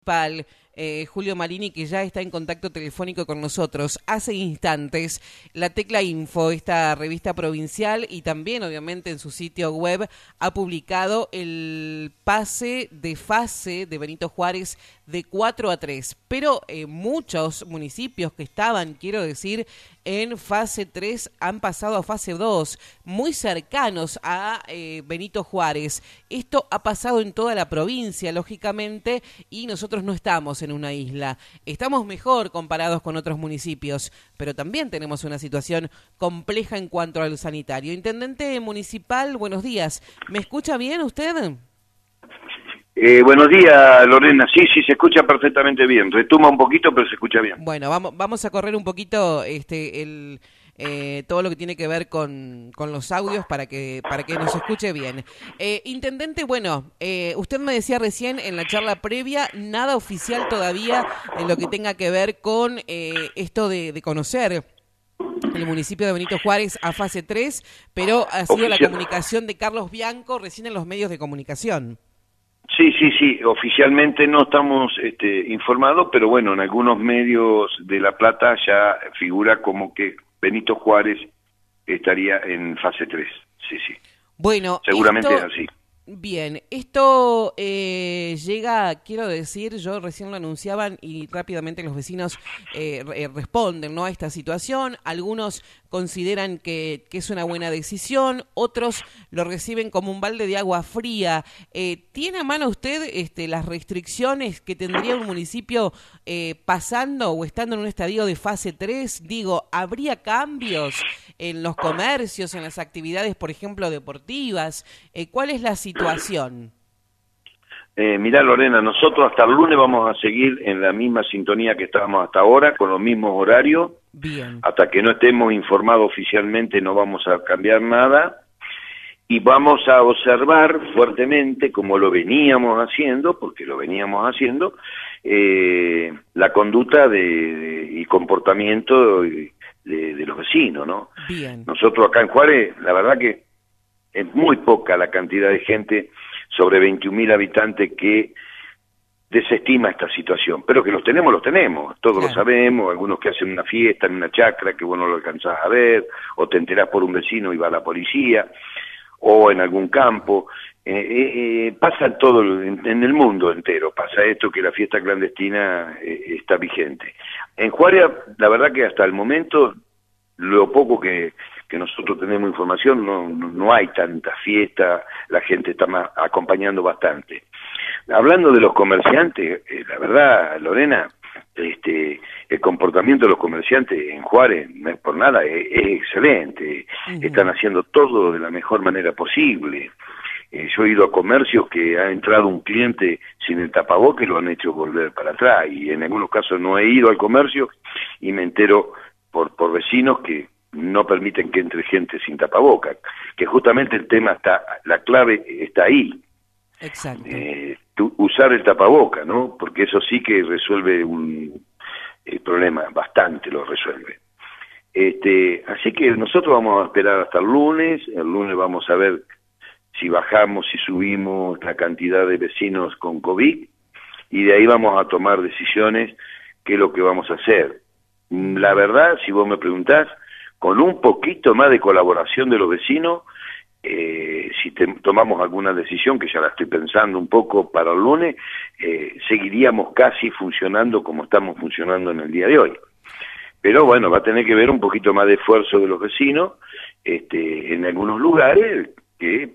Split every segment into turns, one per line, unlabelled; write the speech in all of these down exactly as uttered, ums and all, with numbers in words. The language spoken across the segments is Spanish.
Municipal, eh, Julio Marini, que ya está en contacto telefónico con nosotros hace instantes. La Tecla Info, esta revista provincial, y también obviamente en su sitio web ha publicado el pase de fase de Benito Juárez de cuatro a tres, pero eh, muchos municipios que estaban, quiero decir, en fase tres han pasado a fase dos, muy cercanos a eh, Benito Juárez. Esto ha pasado en toda la provincia, lógicamente, y nosotros no estamos en una isla. Estamos mejor comparados con otros municipios, pero también tenemos una situación compleja en cuanto al sanitario. Intendente municipal, buenos días. ¿Me escucha bien usted?
Eh, buenos días, Lorena. Sí, sí, se escucha perfectamente bien. Retuma un poquito, pero se escucha bien.
Bueno, vamos, vamos a correr un poquito este el eh, todo lo que tiene que ver con, con los audios para que para que nos escuche bien. Eh, Intendente, bueno, eh, usted me decía recién en la charla previa, nada oficial todavía en lo que tenga que ver con eh, esto de, de conocer el municipio de Benito Juárez a fase tres, pero ha sido
Oficial.
la comunicación de Carlos Bianco recién en los medios de comunicación.
Sí, sí, sí. Oficialmente no estamos este, informados, pero bueno, en algunos medios de La Plata ya figura como que Benito Juárez estaría en fase tres. Sí, sí.
Bueno,
seguramente
esto...
es así.
Bien, esto eh, llega, quiero decir, yo recién lo anunciaban y rápidamente los vecinos eh, re responden, ¿no?, a esta situación. Algunos consideran que, que es una buena decisión, otros lo reciben como un balde de agua fría. Eh, ¿Tiene a mano usted este, las restricciones que tendría un municipio eh, pasando o estando en un estadio de fase tres? Digo, ¿habría cambios en los comercios, en las actividades, por ejemplo, deportivas? Eh, ¿Cuál es la situación?
Eh, mirá, Lorena, nosotros hasta el lunes vamos a seguir en la misma sintonía que estábamos hasta ahora, con los mismos horarios.
Bien.
Hasta que no estemos informados oficialmente no vamos a cambiar nada. Y vamos a observar fuertemente, como lo veníamos haciendo, porque lo veníamos haciendo, eh, la conducta de, de, y comportamiento de, de, de los vecinos, ¿no?
Bien.
Nosotros acá en Juárez, la verdad que es muy poca la cantidad de gente sobre veintiún mil habitantes que desestima esta situación, pero que los tenemos, los tenemos, todos claro. Lo sabemos, algunos que hacen una fiesta en una chacra que vos no lo alcanzás a ver, o te enterás por un vecino y va a la policía, o en algún campo, eh, eh, eh, pasa todo en, en el mundo entero, pasa esto que la fiesta clandestina eh, está vigente. En Juárez, la verdad que hasta el momento, lo poco que que nosotros tenemos información, no, no, no hay tanta fiesta, la gente está más acompañando bastante. Hablando de los comerciantes, eh, la verdad, Lorena, este, el comportamiento de los comerciantes en Juárez, no es por nada, es, es excelente. Uh-huh. Están haciendo todo de la mejor manera posible. Eh, yo he ido a comercios que ha entrado un cliente sin el tapabocas y lo han hecho volver para atrás, y en algunos casos no he ido al comercio y me entero por, por vecinos que no permiten que entre gente sin tapabocas, que justamente el tema está, la clave está ahí.
Exacto.
Eh, tu, usar el tapaboca, ¿no? Porque eso sí que resuelve un el problema, bastante lo resuelve. Este, así que nosotros vamos a esperar hasta el lunes, el lunes vamos a ver si bajamos, si subimos la cantidad de vecinos con COVID, y de ahí vamos a tomar decisiones, qué es lo que vamos a hacer. La verdad, si vos me preguntás, con un poquito más de colaboración de los vecinos, eh, si te, tomamos alguna decisión, que ya la estoy pensando un poco para el lunes, eh, seguiríamos casi funcionando como estamos funcionando en el día de hoy. Pero bueno, va a tener que ver un poquito más de esfuerzo de los vecinos, este, en algunos lugares que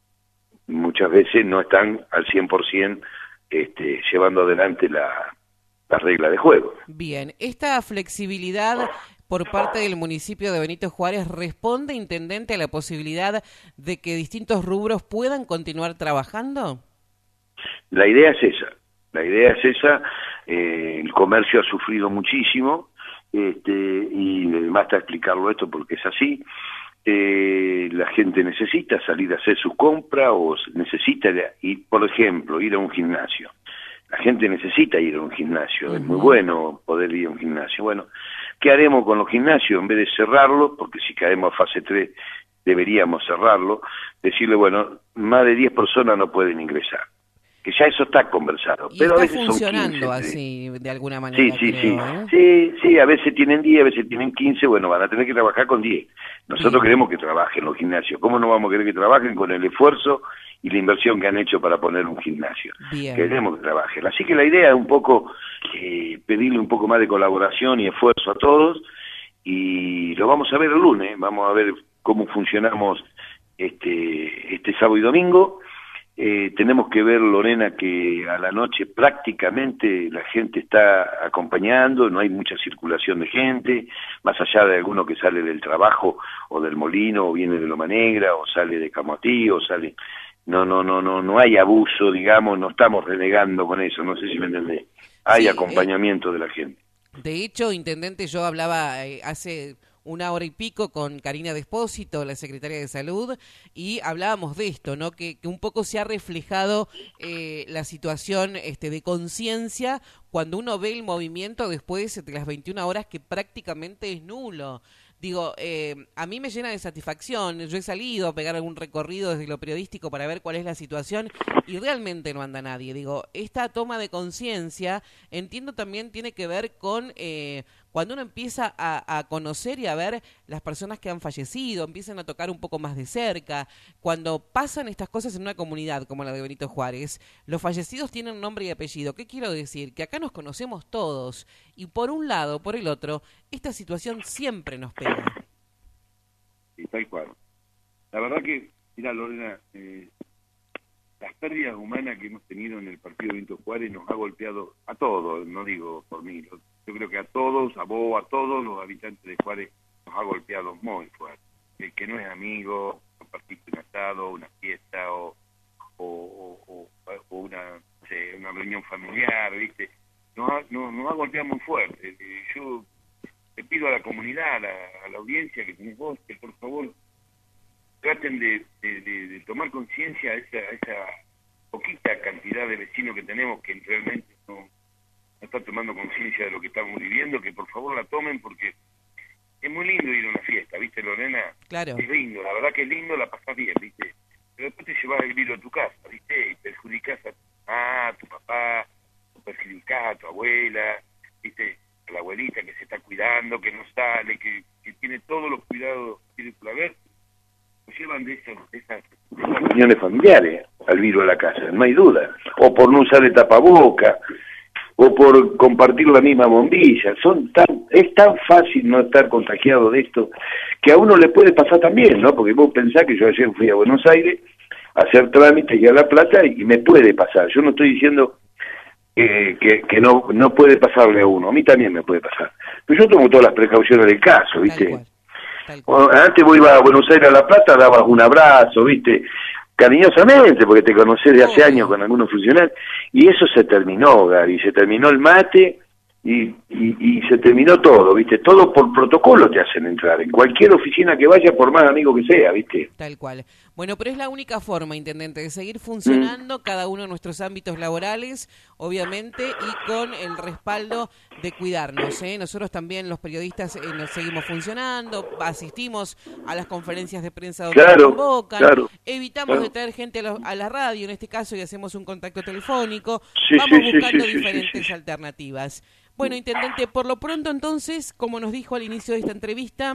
muchas veces no están al cien por ciento este, llevando adelante la, la regla de juego.
Bien, esta flexibilidad por parte del municipio de Benito Juárez responde, intendente, a la posibilidad de que distintos rubros puedan continuar trabajando.
La idea es esa, la idea es esa, eh, el comercio ha sufrido muchísimo, este, y basta explicarlo esto porque es así. Eh, la gente necesita salir a hacer sus compras o necesita ir, por ejemplo, ir a un gimnasio. La gente necesita ir a un gimnasio, uh-huh. Es muy bueno poder ir a un gimnasio. Bueno, ¿qué haremos con los gimnasios? En vez de cerrarlo, porque si caemos a fase tres deberíamos cerrarlo, decirle, bueno, más de diez personas no pueden ingresar. que ya eso está conversado.
Y
pero
está
a veces
funcionando
son quince,
así, de alguna manera,
sí, sí,
creo,
sí,
¿eh?
sí, sí, a veces tienen diez, a veces tienen quince, bueno, van a tener que trabajar con diez. Nosotros
Bien.
queremos que trabajen los gimnasios. ¿Cómo no vamos a querer que trabajen con el esfuerzo y la inversión que han hecho para poner un gimnasio?
Bien.
Queremos que trabajen. Así que la idea es un poco eh, pedirle un poco más de colaboración y esfuerzo a todos, y lo vamos a ver el lunes, vamos a ver cómo funcionamos este, este sábado y domingo. Eh, tenemos que ver, Lorena, que a la noche prácticamente la gente está acompañando, no hay mucha circulación de gente, más allá de alguno que sale del trabajo o del molino, o viene de Loma Negra, o sale de Camoatí, o sale... No, no, no, no, no hay abuso, digamos, no estamos renegando con eso, no sé si me entendés. Hay
Sí,
acompañamiento eh, de la gente.
De hecho, intendente, yo hablaba eh, hace una hora y pico con Karina Despósito, la secretaria de Salud, y hablábamos de esto, ¿no? Que, que un poco se ha reflejado eh, la situación este, de conciencia cuando uno ve el movimiento después de las veintiuna horas, que prácticamente es nulo. Digo, eh, a mí me llena de satisfacción. Yo he salido a pegar algún recorrido desde lo periodístico para ver cuál es la situación y realmente no anda nadie. Digo, esta toma de conciencia, entiendo también tiene que ver con eh, cuando uno empieza a, a conocer y a ver las personas que han fallecido, empiezan a tocar un poco más de cerca. Cuando pasan estas cosas en una comunidad como la de Benito Juárez, los fallecidos tienen nombre y apellido. ¿Qué quiero decir? Que acá nos conocemos todos y por un lado, por el otro, esta situación siempre nos pega.
Sí, tal cual. La verdad que, mira, Lorena, eh, las pérdidas humanas que hemos tenido en el partido de Benito Juárez nos ha golpeado a todos, no digo por mí, yo creo que a todos, a vos, a todos los habitantes de Juárez nos ha golpeado muy fuerte. El que no es amigo, compartiste un asado, una fiesta o, o, o, o una, no sé, una reunión familiar, ¿viste? Nos ha, nos, nos ha golpeado muy fuerte. Yo te pido a la comunidad, a la, a la audiencia que tenés vos, que por favor traten de, de, de, de tomar conciencia a esa, a esa poquita cantidad de vecinos que tenemos que realmente no, no están tomando conciencia de lo que estamos viviendo, que por favor la tomen, porque es muy lindo ir a una fiesta, ¿viste, Lorena?
Claro.
Es lindo, la verdad que es lindo, la pasás bien, ¿viste? Pero después te llevas el virus a tu casa, ¿viste? Y perjudicás a tu mamá, a tu papá, o perjudicás a tu abuela, ¿viste? A la abuelita que se está cuidando, que no sale, que, que tiene todos los cuidados que tiene por haber. Llevan de esas, de esas, de esas reuniones familiares al virus a la casa, no hay duda, o por no usar el tapaboca, o por compartir la misma bombilla. Son tan, es tan fácil no estar contagiado de esto, que a uno le puede pasar también, ¿no? Porque vos pensás que yo ayer fui a Buenos Aires a hacer trámites y a La Plata, y me puede pasar. Yo no estoy diciendo eh, que, que no, no puede pasarle a uno, a mí también me puede pasar. Pero yo tomo todas las precauciones del caso, ¿viste? Bueno, antes vos ibas a Buenos Aires a La Plata, dabas un abrazo, ¿viste? Cariñosamente, porque te conocés de hace años con algunos funcionarios, y eso se terminó, Gary, se terminó el mate, y, y, y se terminó todo, ¿viste? Todo por protocolo te hacen entrar, en cualquier oficina que vayas, por más amigo que sea, ¿viste?
Tal cual. Bueno, pero es la única forma, intendente, de seguir funcionando mm. cada uno de nuestros ámbitos laborales, obviamente, y con el respaldo de cuidarnos, ¿eh? Nosotros también, los periodistas, eh, nos seguimos funcionando, asistimos a las conferencias de prensa donde
claro,
nos convocan,
claro,
evitamos
claro.
de traer gente a, lo, a la radio, en este caso, y hacemos un contacto telefónico,
sí,
vamos
sí,
buscando
sí, sí,
diferentes
sí, sí.
alternativas. Bueno, intendente, por lo pronto entonces, como nos dijo al inicio de esta entrevista,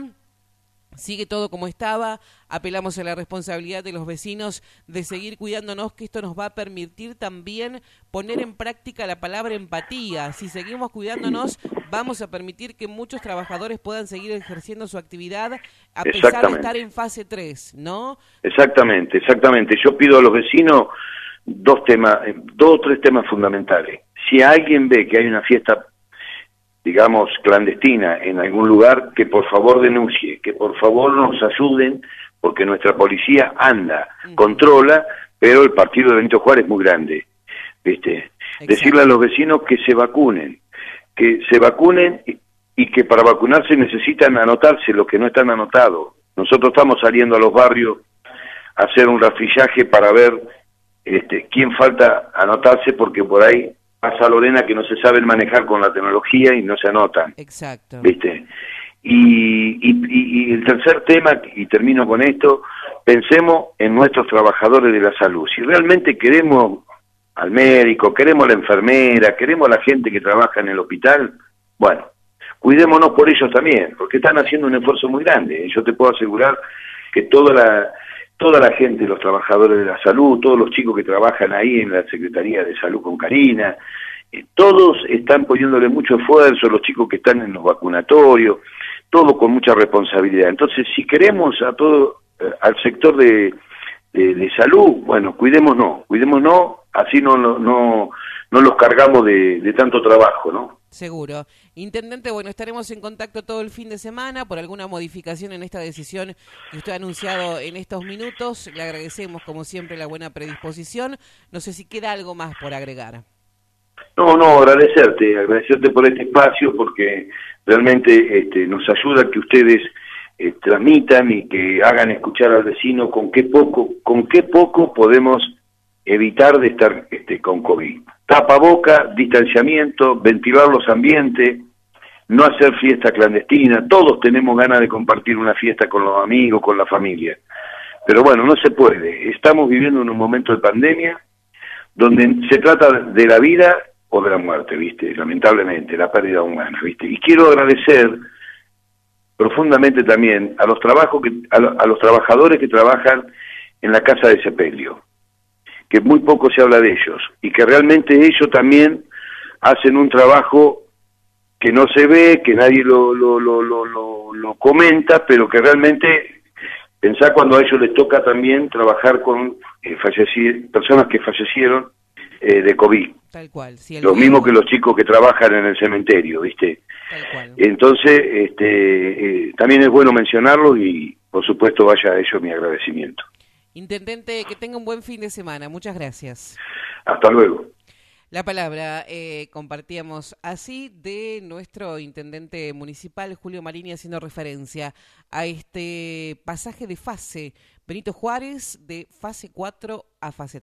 sigue todo como estaba, apelamos a la responsabilidad de los vecinos de seguir cuidándonos, que esto nos va a permitir también poner en práctica la palabra empatía. Si seguimos cuidándonos, vamos a permitir que muchos trabajadores puedan seguir ejerciendo su actividad a pesar de estar en fase tres, ¿no?
Exactamente, exactamente. Yo pido a los vecinos dos temas, dos o tres temas fundamentales. Si alguien ve que hay una fiesta, digamos, clandestina en algún lugar, que por favor denuncie, que por favor nos ayuden, porque nuestra policía anda, uh-huh. controla, pero el partido de Benito Juárez es muy grande, ¿viste? Exacto. Decirle a los vecinos que se vacunen, que se vacunen y, y que para vacunarse necesitan anotarse los que no están anotados. Nosotros estamos saliendo a los barrios a hacer un rastrillaje para ver este, quién falta anotarse, porque por ahí pasa, Lorena, que no se saben manejar con la tecnología y no se anotan.
Exacto.
¿Viste? Y, y, y el tercer tema, y termino con esto, pensemos en nuestros trabajadores de la salud. Si realmente queremos al médico, queremos a la enfermera, queremos a la gente que trabaja en el hospital, bueno, cuidémonos por ellos también, porque están haciendo un esfuerzo muy grande. Yo te puedo asegurar que toda la toda la gente, los trabajadores de la salud, todos los chicos que trabajan ahí en la Secretaría de Salud con Karina, eh, todos están poniéndole mucho esfuerzo, los chicos que están en los vacunatorios, todo con mucha responsabilidad. Entonces, si queremos a todo, eh, al sector de, de, de salud, bueno, cuidémonos, cuidémonos, así no, no, no, no los cargamos de, de tanto trabajo, ¿no?
Seguro. Intendente, bueno, estaremos en contacto todo el fin de semana por alguna modificación en esta decisión que usted ha anunciado en estos minutos. Le agradecemos, como siempre, la buena predisposición. No sé si queda algo más por agregar.
No, no, agradecerte, agradecerte por este espacio, porque realmente este, nos ayuda que ustedes eh, transmitan y que hagan escuchar al vecino con qué poco, con qué poco podemos evitar de estar este, con COVID. Tapaboca, distanciamiento, ventilar los ambientes, no hacer fiesta clandestina. Todos tenemos ganas de compartir una fiesta con los amigos, con la familia. Pero bueno, no se puede. Estamos viviendo en un momento de pandemia donde se trata de la vida o de la muerte, ¿viste? Lamentablemente, la pérdida humana, ¿viste? Y quiero agradecer profundamente también a los trabajos que, a, lo, a los trabajadores que trabajan en la casa de sepelio, que muy poco se habla de ellos, y que realmente ellos también hacen un trabajo que no se ve, que nadie lo, lo, lo, lo, lo, lo comenta, pero que realmente, pensá cuando a ellos les toca también trabajar con eh, falleci- personas que fallecieron eh, de COVID.
Tal cual. Si
Lo mismo que los chicos que trabajan en el cementerio, ¿viste?
Tal cual.
Entonces, este, eh, también es bueno mencionarlo y, por supuesto, vaya a ellos mi agradecimiento.
Intendente, que tenga un buen fin de semana. Muchas gracias.
Hasta luego.
La palabra eh, compartíamos así de nuestro intendente municipal, Julio Marini, haciendo referencia a este pasaje de fase Benito Juárez de fase cuatro a fase tres.